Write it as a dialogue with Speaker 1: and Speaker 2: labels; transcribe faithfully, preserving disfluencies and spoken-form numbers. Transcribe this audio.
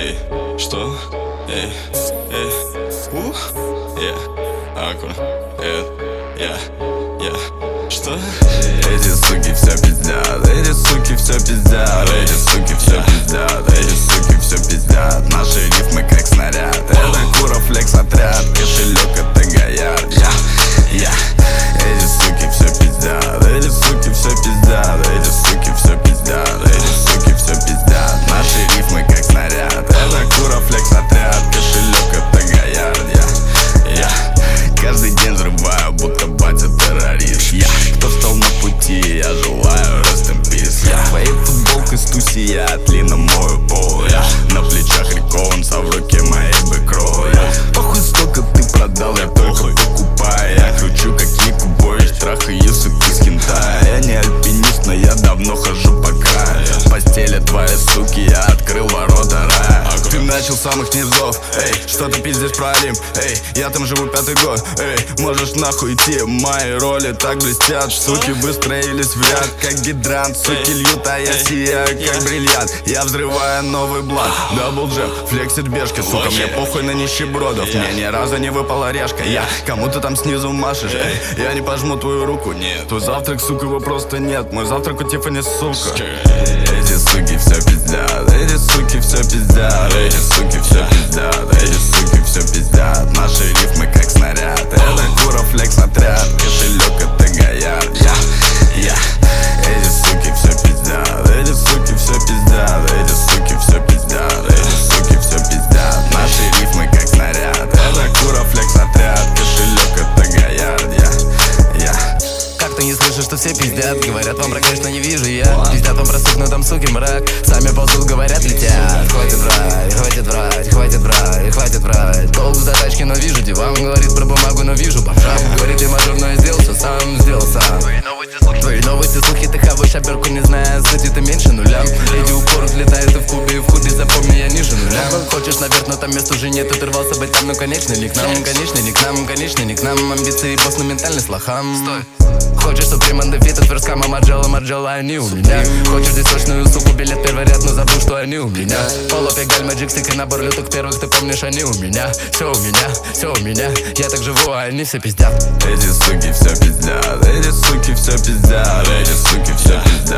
Speaker 1: Эй, что? Эй, эй, ух, я, аккура, э, я, я, что?
Speaker 2: Эти суки все пиздят, эти суки все пиздят, эти суки все пиздят, эти суки все пиздят. Наши рифмы как снаряд, это Кура Флекс отряд, кошелек это Гоярд. Я, я, эти суки все пиздят, эти суки все пиздят, эти суки все пиздят, эти суки все пиздят. Наши рифмы как снаряд, это Кура Флекс отряд, кошелек это Гоярд. Я, я, каждый день взрываю, будто батя террорист. Я, кто встал на пути, я желаю rest in peace. Я твоей футболкой с туси, я длинно мою пол. Я на плечах реконса, в руке моей бэкролл. Я похуй, сколько ты продал, я только покупаю. Я кручу как Нику Бойч, трахаю суки с хентая. Я не альпинист, но я давно хожу по краю. В постели твоей суки, я открыл ворота рая. Ты начал с самых низов, эй, что ты пиздишь про Олимп? Эй, я там живу пятый год, эй, можешь нахуй идти. Мои роли так блестят, суки выстроились в ряд, как гидрант. Суки льют, а я сияю, как бриллиант. Я взрываю новый блат, дабл джеб, флексит бешки. Сука, мне похуй на нищебродов, мне ни разу не выпала решка. Я кому-то там снизу машешь, эй, я не пожму твою руку, нет. Твой завтрак, сука, его просто нет, мой завтрак у Тиффани, сука. Эти суки все пиздят, эти суки все пиздят, эти суки все пиздят, эти суки все пиздят. Наши рифмы как снаряд, это Кура Флекс отряд, кошелек это Гоярд. Я, я, эти суки все пиздят, эти суки все пиздят, эти суки все пиздят, эти суки все пиздят. Наши рифмы как снаряд, это Кура Флекс отряд, кошелек это Гоярд. Я, я.
Speaker 3: Как ты не слышишь, что все пиздят? Говорят вам, враг, конечно, не вижу я. Пиздят вам простых, но там суки мрак. Сами ползут, говорят, летят. Хватит врать, хватит врать, хватит врать, хватит врать. Толк за тачки, но вижу диван. Говорит про бумагу, но вижу бомжам. Говорит, я мажор, но я сделал все сам, сделал сам. Твои новости, слухи, ты хаваешь оберку, не зная сути, ты меньше нуля. Эти упор взлетает и в кубе, и в худе, запомни, я ниже нуля. Хочешь наверх, но там мест уже нет, ты рвался быть там, но конечно не к нам, конечно не к нам, конечно не к нам. Амбиции, босс, но ментальный слахам. Стой. Хочешь суприм андефит, от верскама Марджела, Марджела, они у меня. Хочешь здесь сочную суку, билет первый ряд, но забыл, что они у меня. Поло, пегаль, мэджик, стик и набор люток первых, ты помнишь, они у меня. Все у меня, все у меня, я так живу, а они все пиздят.
Speaker 2: Эти суки все пиздят, эти суки все пиздят, эти суки все пиздят.